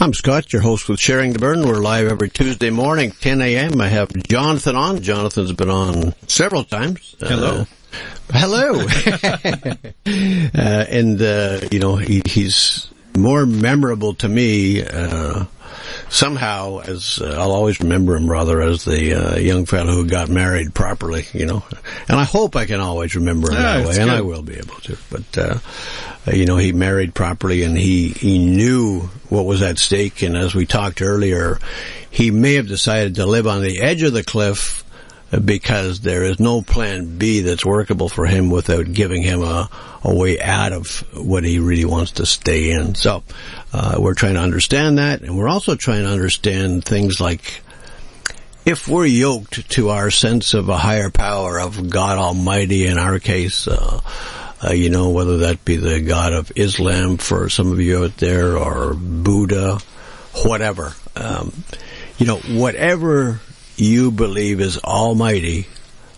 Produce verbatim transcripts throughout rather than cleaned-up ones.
I'm Scott, your host with Sharing the Burden. We're live every Tuesday morning, ten a.m. I have Jonathan on. Jonathan's been on several times. Hello. Uh, hello. uh, and, uh, you know, he, he's more memorable to me, uh, somehow as, uh, I'll always remember him rather as the, uh, young fellow who got married properly, you know. And I hope I can always remember him yeah, that way, good. and I will be able to. But, uh, you know, he married properly and he, he knew what was at stake. And as we talked earlier, he may have decided to live on the edge of the cliff because there is no plan B that's workable for him without giving him a, a way out of what he really wants to stay in. So, uh, we're trying to understand that, and we're also trying to understand things like if we're yoked to our sense of a higher power of God Almighty, in our case, uh, uh, you know, whether that be the God of Islam for some of you out there, or Buddha, whatever, um, you know, whatever you believe is almighty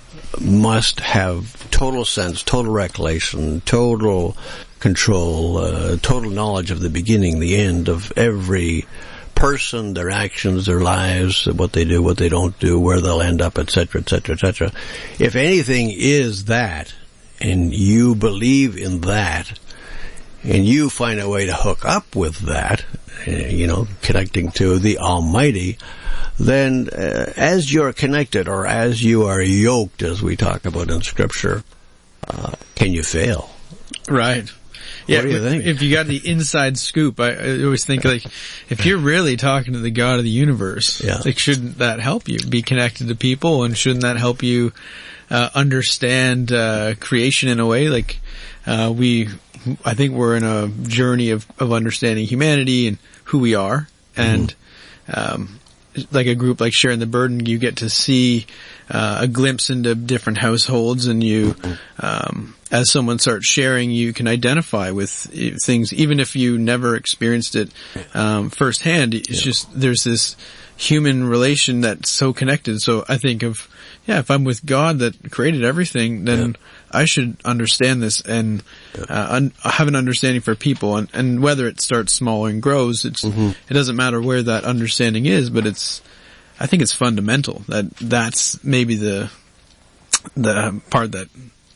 must have total sense, total recollection, total control, uh, total knowledge of the beginning, the end of every person, their actions, their lives, what they do, what they don't do, where they'll end up, et cetera, et cetera, et cetera. If anything is that, and you believe in that, and you find a way to hook up with that, uh, you know, connecting to the Almighty, then uh, as you're connected, or as you are yoked, as we talk about in Scripture, uh, can you fail? Right. Yeah, what do you think? If you got the inside scoop, I, I always think, like, if you're really talking to the God of the universe, yeah. like, shouldn't that help you be connected to people, and shouldn't that help you uh, understand uh, creation in a way? Like, uh, we, I think we're in a journey of, of understanding humanity and who we are, and mm-hmm. um, like a group like Sharing the Burden, you get to see uh, a glimpse into different households, and you, um, as someone starts sharing, you can identify with things, even if you never experienced it um, firsthand. It's yeah. just, there's this human relation that's so connected. So I think of, yeah, if I'm with God that created everything, then yeah. I should understand this and yeah. uh, un- have an understanding for people. And, and whether it starts small and grows, it's mm-hmm. it doesn't matter where that understanding is, but it's, I think it's fundamental that that's maybe the the part that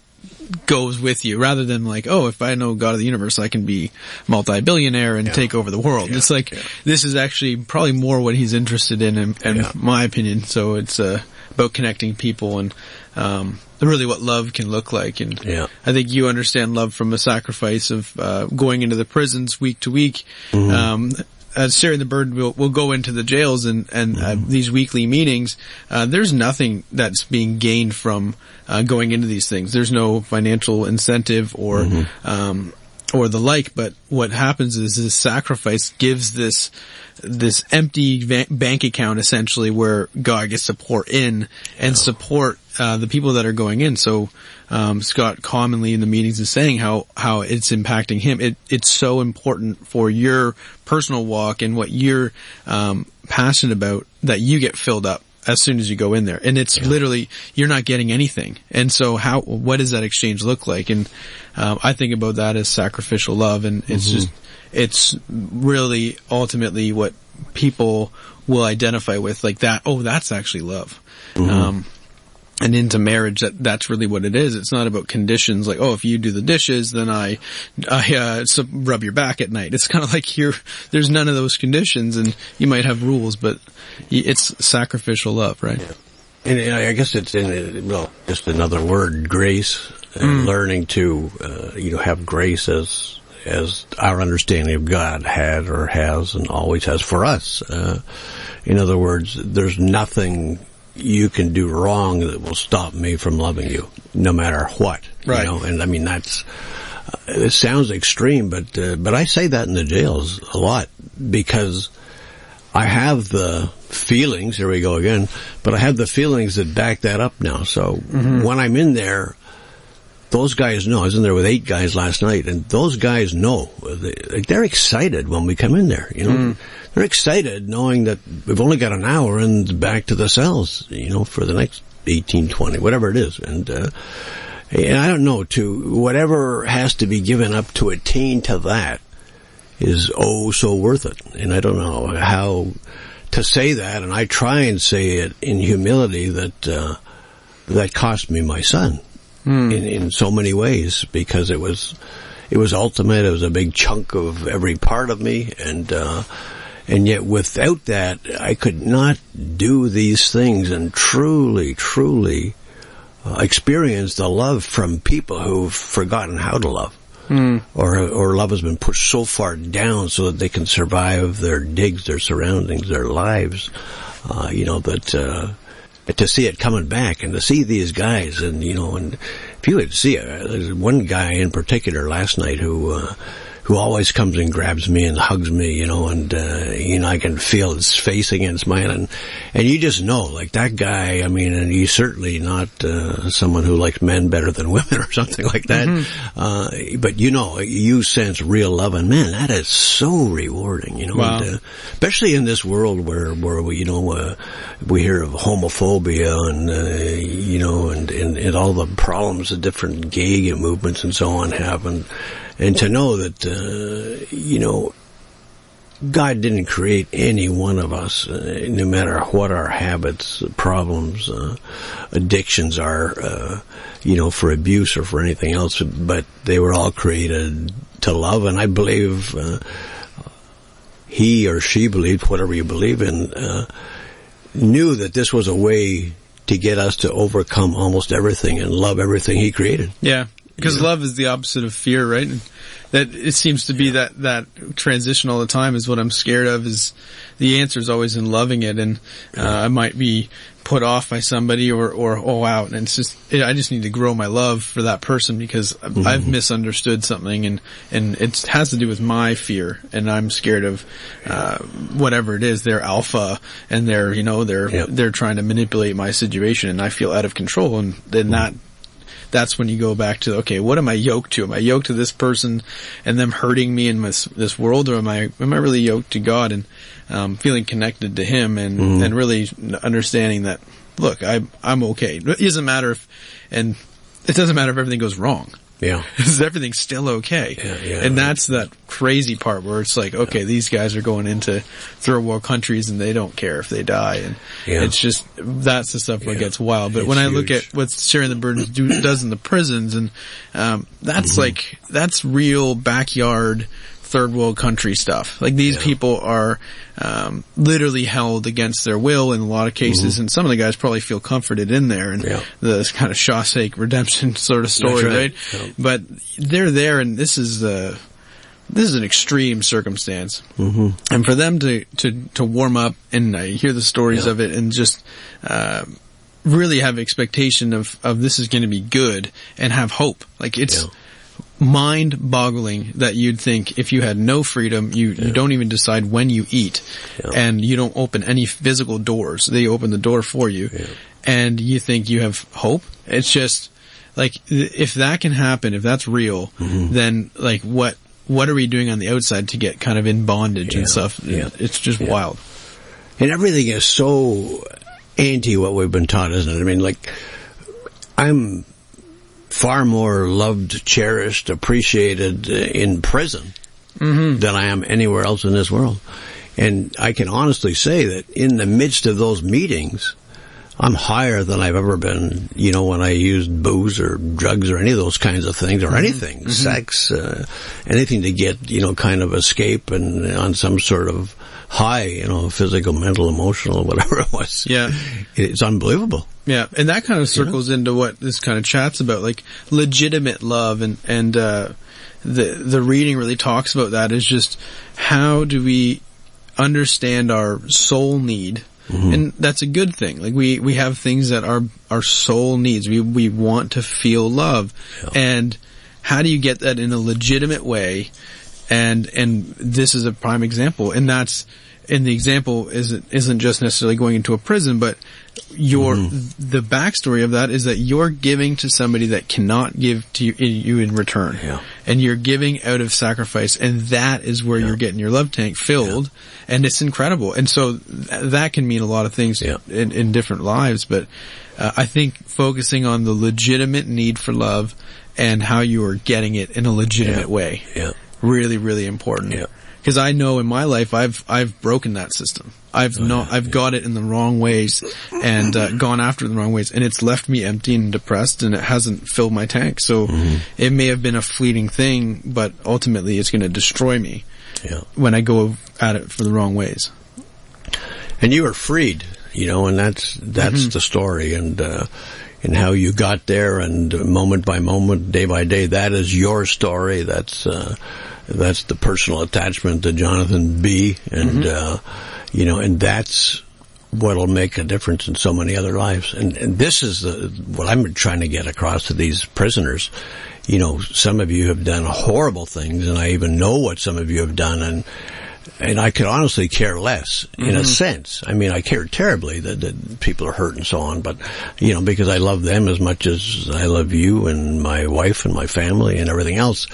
goes with you, rather than like, oh, if I know God of the universe, I can be multi-billionaire and yeah. take over the world. Yeah. It's like, yeah. this is actually probably more what he's interested in, in, in yeah. my opinion. So it's uh, about connecting people and um, really what love can look like. And yeah. I think you understand love from a sacrifice of uh, going into the prisons week to week. Mm-hmm. Um, As Sharing the Burden, we'll, we'll go into the jails and, and uh, these weekly meetings. Uh, there's nothing that's being gained from uh, going into these things. There's no financial incentive or mm-hmm. um, or the like. But what happens is this sacrifice gives this this empty va- bank account, essentially, where God gets to pour in and yeah. support uh, the people that are going in. So um, Scott commonly in the meetings is saying how how it's impacting him. It it's so important for your personal walk and what you're um, passionate about that you get filled up as soon as you go in there. And it's yeah. literally, you're not getting anything. And so how, what does that exchange look like? And um, I think about that as sacrificial love, and it's mm-hmm. just, it's really ultimately what people will identify with, like that, oh, that's actually love. Mm-hmm. Um, and into marriage, that that's really what it is. It's not about conditions like, oh, if you do the dishes, then I, I uh, so rub your back at night. It's kind of like you're, there's none of those conditions, and you might have rules, but it's sacrificial love, right? Yeah. And I guess it's in, well, just another word, grace, and mm. learning to, uh, you know, have grace as, as our understanding of God had or has and always has for us. Uh, in other words, there's nothing you can do wrong that will stop me from loving you, no matter what. Right. You know? And I mean, that's, uh, it sounds extreme, but, uh, but I say that in the jails a lot because I have the feelings, here we go again, but I have the feelings that back that up now. So mm-hmm. when I'm in there, those guys know. I was in there with eight guys last night, and those guys know. They're excited when we come in there, you know. Mm. They're excited knowing that we've only got an hour and back to the cells, you know, for the next eighteen, twenty, whatever it is. And, uh, and I don't know, to whatever has to be given up to attain to that is oh so worth it. And I don't know how to say that, and I try and say it in humility that uh, that cost me my son mm. in, in so many ways, because it was it was ultimate. It was a big chunk of every part of me, and uh, and yet without that, I could not do these things and truly, truly uh, experience the love from people who've forgotten how to love. Mm. Or or love has been pushed so far down so that they can survive their digs, their surroundings, their lives. Uh, you know, that uh, to see it coming back and to see these guys, and you know, and if you would see it, there's one guy in particular last night who uh, who always comes and grabs me and hugs me, you know, and uh, you know, I can feel his face against mine, and and you just know, like, that guy, I mean, and he's certainly not uh, someone who likes men better than women or something like that, mm-hmm. uh, but you know, you sense real love, and man, that is so rewarding, you know, wow. and, uh, especially in this world where, where we, you know, uh, we hear of homophobia and, uh, you know, and, and, and all the problems the different gay movements and so on have, and And to know that, uh, you know, God didn't create any one of us, uh, no matter what our habits, problems, uh, addictions are, uh, you know, for abuse or for anything else, but they were all created to love. And I believe uh, he or she believed, whatever you believe in, uh, knew that this was a way to get us to overcome almost everything and love everything he created. Yeah. Because yeah. love is the opposite of fear, right? And that it seems to be that, that transition all the time is what I'm scared of. Is the answer is always in loving it, and uh, I might be put off by somebody or or oh out, and it's just it, I just need to grow my love for that person because mm-hmm. I've misunderstood something, and and it has to do with my fear, and I'm scared of uh whatever it is. They're alpha, and they're you know they're yep. they're trying to manipulate my situation, and I feel out of control, and then mm-hmm. that. That's when you go back to, okay, what am I yoked to? Am I yoked to this person and them hurting me in this, this world, or am I am I really yoked to God and um, feeling connected to Him and, mm-hmm. and really understanding that, look, I, I'm okay. It doesn't matter if, and it doesn't matter if everything goes wrong. Yeah. Because everything's still okay. Yeah, yeah, and right. that's that crazy part where it's like, okay, yeah. these guys are going into third world countries and they don't care if they die. And yeah. it's just, that's the stuff where yeah. it gets wild. But it's when I huge. look at what Sharing the Burdens do, does in the prisons, and um, that's mm-hmm. like, that's real backyard third world country stuff. Like these yeah. people are um, literally held against their will in a lot of cases, mm-hmm. and some of the guys probably feel comforted in there, and yeah. the kind of Shawshank Redemption sort of story, right? right? Yeah. But they're there, and this is uh, this is an extreme circumstance, mm-hmm. and for them to to to warm up and uh, hear the stories yeah. of it, and just uh, really have expectation of of this is going to be good, and have hope. Like it's. Yeah. mind-boggling that you'd think if you had no freedom, you, yeah. you don't even decide when you eat, yeah. and you don't open any physical doors. They open the door for you, yeah. and you think you have hope. It's just like, if that can happen, if that's real, mm-hmm. then like what what are we doing on the outside to get kind of in bondage yeah. and stuff? Yeah. It's just yeah. wild. And everything is so anti what we've been taught, isn't it? I mean, like, I'm far more loved, cherished, appreciated in prison mm-hmm. than I am anywhere else in this world. And I can honestly say that in the midst of those meetings, I'm higher than I've ever been, you know, when I used booze or drugs or any of those kinds of things, or mm-hmm. anything, mm-hmm. sex, uh, anything to get, you know, kind of escape and on some sort of high, you know, physical, mental, emotional, whatever it was. Yeah. It's unbelievable. Yeah, and that kind of circles you know? into what this kind of chat's about, like legitimate love, and, and, uh, the, the reading really talks about that, is just how do we understand our soul need. Mm-hmm. And that's a good thing. Like we, we have things that our, our soul needs. We, we want to feel love. Yeah. And how do you get that in a legitimate way? And, and this is a prime example. And that's, and the example isn't, isn't just necessarily going into a prison, but your, mm-hmm. the backstory of that is that you're giving to somebody that cannot give to you, you in return. Yeah. And you're giving out of sacrifice, and that is where yeah. you're getting your love tank filled, yeah. and it's incredible. And so th- that can mean a lot of things yeah. in, in different lives, but uh, I think focusing on the legitimate need for love and how you are getting it in a legitimate yeah. way. Yeah. Really, really important. Yeah. Because I know in my life I've I've broken that system. I've oh, not yeah, I've yeah. got it in the wrong ways and uh, gone after it in the wrong ways, and it's left me empty and depressed, and it hasn't filled my tank. So mm-hmm. it may have been a fleeting thing, but ultimately it's going to destroy me yeah. when I go at it for the wrong ways. And you were freed, you know, and that's that's mm-hmm. the story, and uh, and how you got there, and moment by moment, day by day, that is your story. That's uh, that's the personal attachment to Jonathan B. And mm-hmm. uh, you know, and that's what'll make a difference in so many other lives. And, and this is the, what I'm trying to get across to these prisoners. You know, some of you have done horrible things, and I even know what some of you have done, and and I could honestly care less, in mm-hmm. a sense. I mean, I care terribly that, that people are hurt and so on, but, you know, because I love them as much as I love you and my wife and my family and everything else.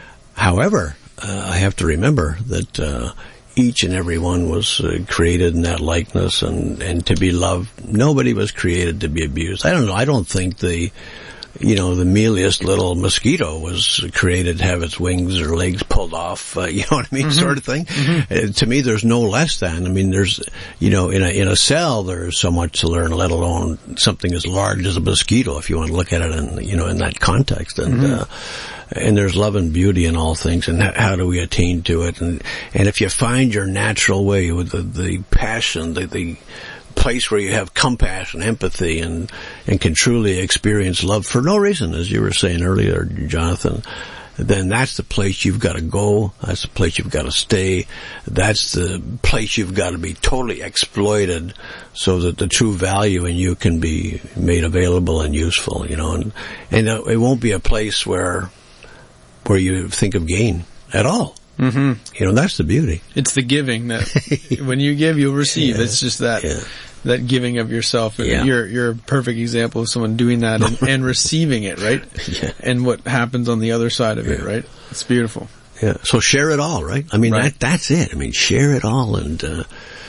However, uh, I have to remember that uh, each and every one was uh, created in that likeness and, and to be loved. Nobody was created to be abused. I don't know. I don't think the... You know, the mealiest little mosquito was created to have its wings or legs pulled off, uh, you know what I mean, mm-hmm. sort of thing. Mm-hmm. Uh, to me, there's no less than. I mean, there's, you know, in a, in a cell, there's so much to learn, let alone something as large as a mosquito, if you want to look at it in, you know, in that context. And, mm-hmm. uh, and there's love and beauty in all things, and how do we attain to it? And, and if you find your natural way with the, the passion, the, the, place where you have compassion, empathy, and and can truly experience love for no reason, as you were saying earlier, Jonathan, then that's the place you've got to go. That's the place you've got to stay. That's the place you've got to be totally exploited so that the true value in you can be made available and useful, you know. And, and it won't be a place where where you think of gain at all. Mm-hmm. You know, that's the beauty. It's the giving that when you give, you'll receive. Yeah. It's just that yeah. that giving of yourself. Yeah. You're you're a perfect example of someone doing that and, and receiving it, right? Yeah. And what happens on the other side of yeah. it, right? It's beautiful. Yeah. So share it all, right? I mean, right. that that's it. I mean, share it all, and uh,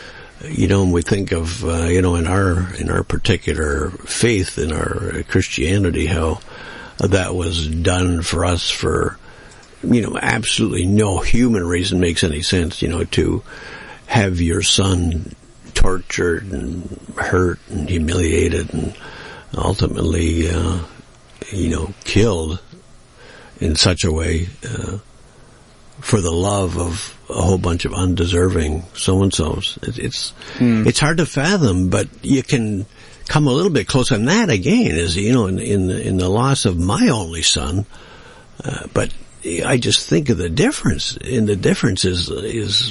you know, when we think of uh, you know, in our in our particular faith, in our Christianity, how that was done for us for. You know, absolutely no human reason makes any sense, you know, to have your son tortured and hurt and humiliated and ultimately, uh, you know, killed in such a way, uh, for the love of a whole bunch of undeserving so-and-sos. It, it's, hmm. it's hard to fathom, but you can come a little bit closer than that again, is, you know, in, in the, in the loss of my only son, uh, but I just think of the difference, and the difference is, is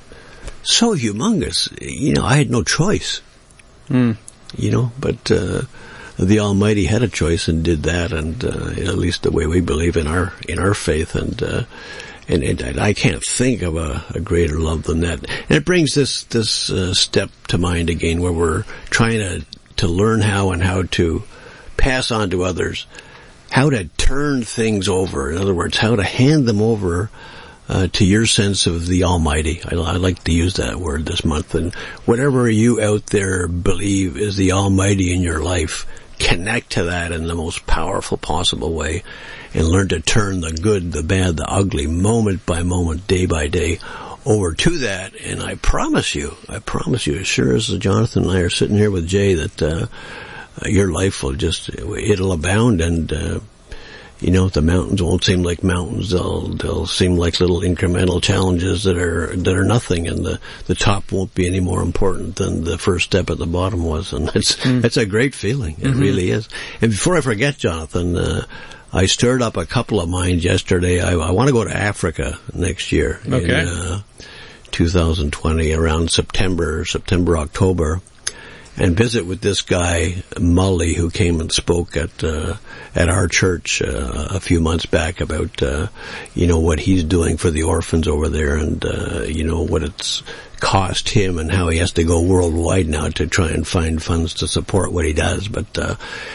so humongous. You know, I had no choice. Mm. You know, but uh, the Almighty had a choice and did that, and uh, at least the way we believe in our in our faith, and uh, and, and I can't think of a, a greater love than that. And it brings this this uh, step to mind again, where we're trying to to learn how and how to pass on to others. How to turn things over. In other words, how to hand them over uh, to your sense of the Almighty. I, I like to use that word this month. And whatever you out there believe is the Almighty in your life, connect to that in the most powerful possible way and learn to turn the good, the bad, the ugly, moment by moment, day by day, over to that. And I promise you, I promise you, as sure as Jonathan and I are sitting here with Jay, that uh, your life will just, it'll abound, and, uh, you know, the mountains won't seem like mountains. They'll, they'll seem like little incremental challenges that are, that are nothing, and the, the top won't be any more important than the first step at the bottom was. And it's, mm. it's a great feeling. It mm-hmm. really is. And before I forget, Jonathan, uh, I stirred up a couple of minds yesterday. I, I want to go to Africa next year. Okay. In, uh, two thousand twenty, around September, September, October. And visit with this guy, Mully, who came and spoke at uh, at our church uh, a few months back about, uh, you know, what he's doing for the orphans over there, and, uh, you know, what it's cost him and how he has to go worldwide now to try and find funds to support what he does. But uh,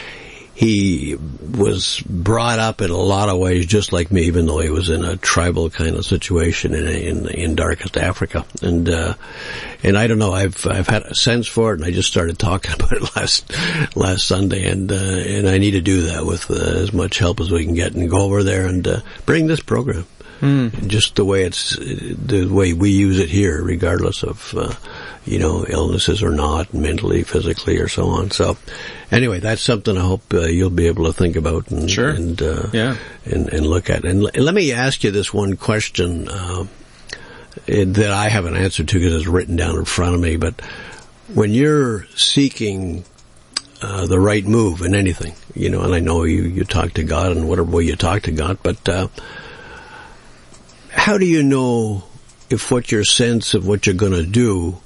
he was brought up in a lot of ways just like me, even though he was in a tribal kind of situation in in, in darkest Africa. And uh, and I don't know, I've I've had a sense for it, and I just started talking about it last last Sunday, and uh, and I need to do that with uh, as much help as we can get, and go over there and uh, bring this program. Mm. Just the way it's, the way we use it here, regardless of, uh, you know, illnesses or not, mentally, physically, or so on. So, anyway, that's something I hope uh, you'll be able to think about and sure. and, uh, yeah. and and look at. And, l- and let me ask you this one question uh, it, that I have an answer to because it's written down in front of me. But when you're seeking uh, the right move in anything, you know, and I know you you talk to God in whatever way you talk to God, but uh, how do you know if what your sense of what you're going to do,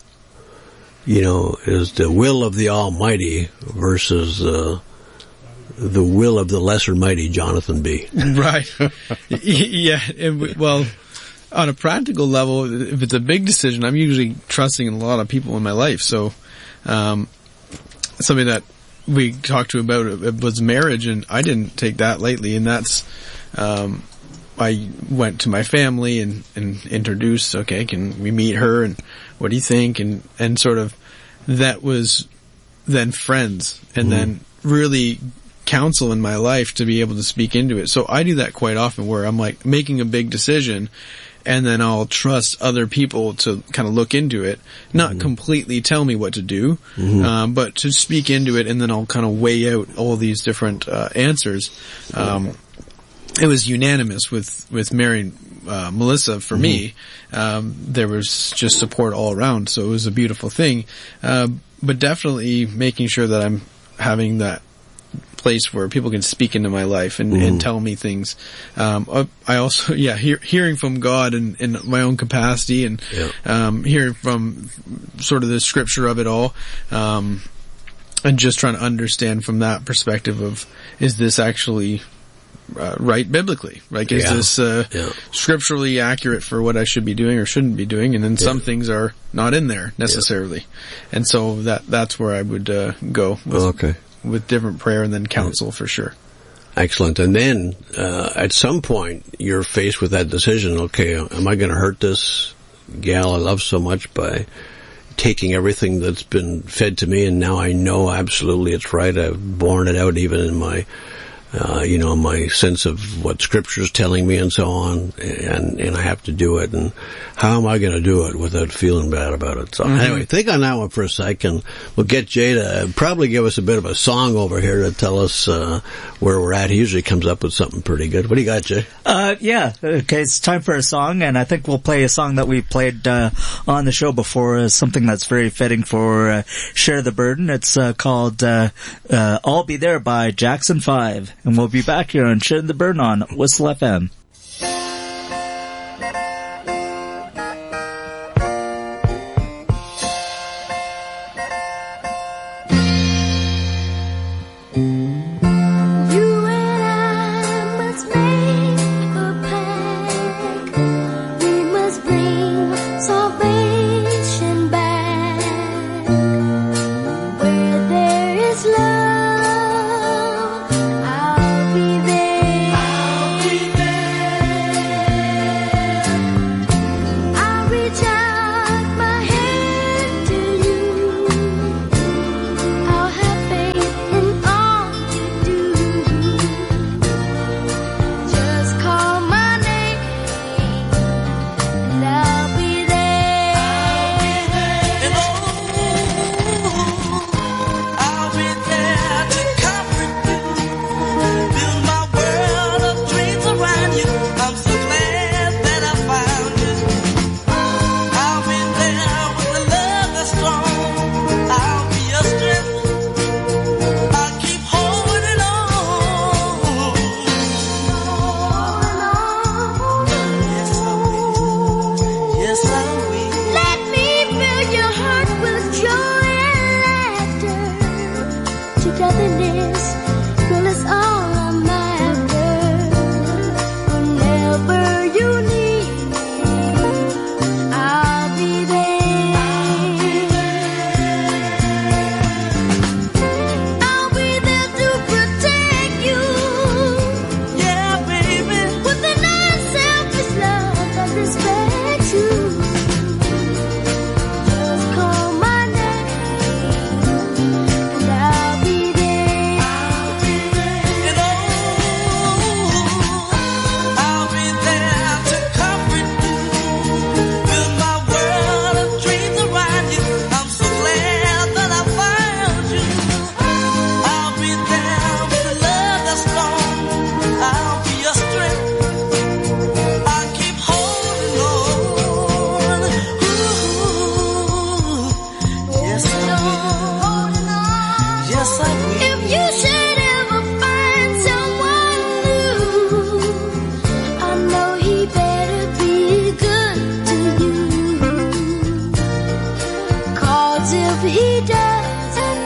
you know, is the will of the Almighty versus uh, the will of the lesser mighty Jonathan B. Right. Yeah. And, well, on a practical level, if it's a big decision, I'm usually trusting in a lot of people in my life. So, um, something that we talked to about was marriage, and I didn't take that lightly. And that's, um, I went to my family and, and introduced, okay, can we meet her, and what do you think? And, and sort of, that was then friends, and mm. then really counsel in my life to be able to speak into it. So I do that quite often, where I'm like making a big decision, and then I'll trust other people to kind of look into it, not mm. completely tell me what to do, mm-hmm. um, but to speak into it, and then I'll kind of weigh out all these different uh, answers. Um, it was unanimous with, with marrying uh, Melissa for mm-hmm. me. Um, there was just support all around, so it was a beautiful thing. Uh, but definitely making sure that I'm having that place where people can speak into my life and, mm. and tell me things. Um, I also, yeah, hear, hearing from God in, in my own capacity, and yeah. um, hearing from sort of the scripture of it all, um, and just trying to understand from that perspective of, is this actually uh, right biblically? Like, is yeah. this uh, yeah. scripturally accurate for what I should be doing or shouldn't be doing? And then yeah. some things are not in there necessarily. Yeah. And so that that's where I would uh, go with, okay. with different prayer and then counsel for sure. Excellent. And then uh, at some point you're faced with that decision, okay, am I going to hurt this gal I love so much by taking everything that's been fed to me, and now I know absolutely it's right. I've borne it out even in my Uh, you know, my sense of what Scripture's telling me and so on, and, and I have to do it. And how am I going to do it without feeling bad about it? So mm-hmm. anyway, think on that one for a second. We'll get Jay to probably give us a bit of a song over here to tell us uh, where we're at. He usually comes up with something pretty good. What do you got, Jay? Uh, yeah. Okay, it's time for a song, and I think we'll play a song that we played uh, on the show before, uh, something that's very fitting for uh, Share the Burden. It's uh, called uh, uh, I'll Be There by Jackson five. And we'll be back here on Share the Burden on Whistle F M. I'll be there. if he does.